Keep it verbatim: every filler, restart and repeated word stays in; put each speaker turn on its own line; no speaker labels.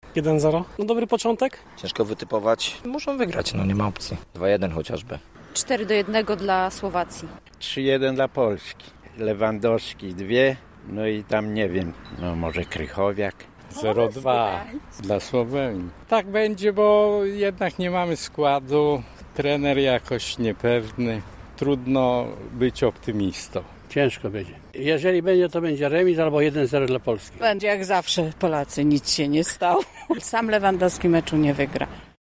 jeden zero. No dobry początek.
Ciężko wytypować. Muszą wygrać, no nie ma opcji. dwa jeden chociażby.
cztery do jednego dla Słowacji.
trzy jeden dla Polski. Lewandowski dwie, no i tam nie wiem, no może Krychowiak.
zero dwa dla Słowenii. Tak będzie, bo jednak nie mamy składu. Trener jakoś niepewny. Trudno być optymistą.
Ciężko będzie. Jeżeli będzie, to będzie remis albo jeden zero dla Polski.
Będzie jak zawsze Polacy, nic się nie stało. Sam Lewandowski meczu nie wygra.